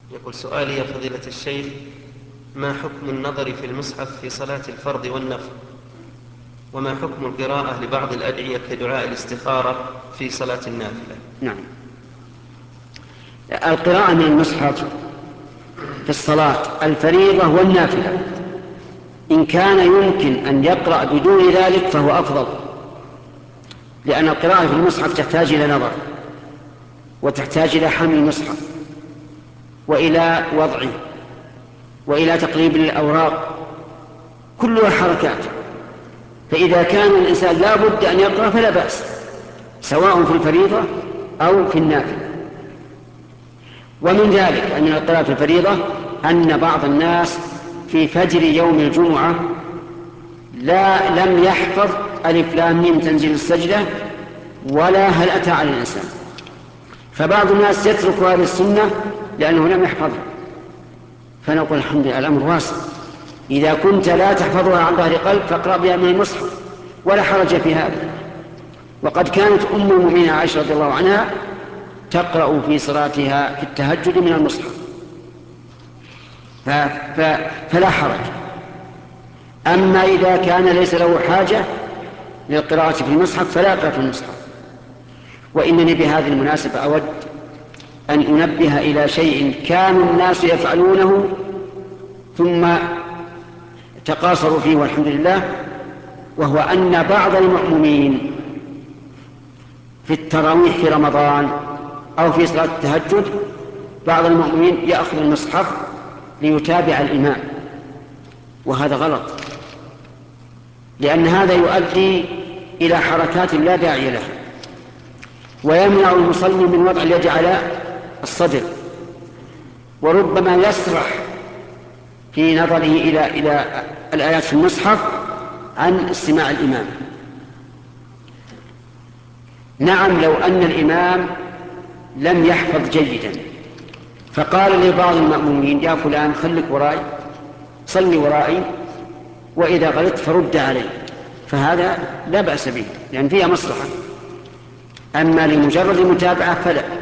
يقول سؤالي يا فضيلة الشيخ: ما حكم النظر في المصحف في صلاة الفرض والنفل؟ وما حكم القراءة لبعض الأدعية كدعاء الاستخارة في صلاة النافلة؟ نعم. القراءة من المصحف في الصلاة الفريضة والنافلة إن كان يمكن أن يقرأ بدون ذلك فهو أفضل، لأن القراءة في المصحف تحتاج إلى نظر، وتحتاج إلى حمل المصحف وإلى وضعه وإلى تقريب الأوراق، كلها حركات. فإذا كان الإنسان لا بد أن يقرأ فلا بأس، سواء في الفريضة أو في النافلة. ومن ذلك أن القراءة في الفريضة أن بعض الناس في فجر يوم الجمعة لم يحفظ ألف لام ميم تنزيل السجدة ولا هل أتى على الإنسان، فبعض الناس يترك هذه السنة لأنه لم يحفظها. فنقول الحمد لله، الأمر واسع، إذا كنت لا تحفظها عن ظهر قلب فاقرأ بها من المصحف ولا حرج في هذا. وقد كانت أم المؤمنين عائشة رضي الله عنها تقرأ في صلاتها في التهجد من المصحف، فلا حرج. أما إذا كان ليس له حاجة للقراءة في المصحف فلا يقرأ في المصحف. وإنني بهذه المناسبة أود أن أنبه إلى شيء كان الناس يفعلونه ثم تقاصروا فيه والحمد لله، وهو أن بعض المأمومين في التراويح في رمضان أو في صلاة التهجد بعض المأمومين يأخذ المصحف ليتابع الإمام، وهذا غلط، لأن هذا يؤدي إلى حركات لا داعي لها، ويمنع المصلي من وضع اليد على الصدر، وربما يسرح في نظره إلى الآيات في المصحف عن استماع الإمام. نعم، لو أن الإمام لم يحفظ جيدا فقال لبعض المأمومين: يا فلان خليك ورائي، صلي ورائي، وإذا غلطت فرد علي، فهذا لا بأس به لأن فيها مصلحة. أما لمجرد المتابعة فلا.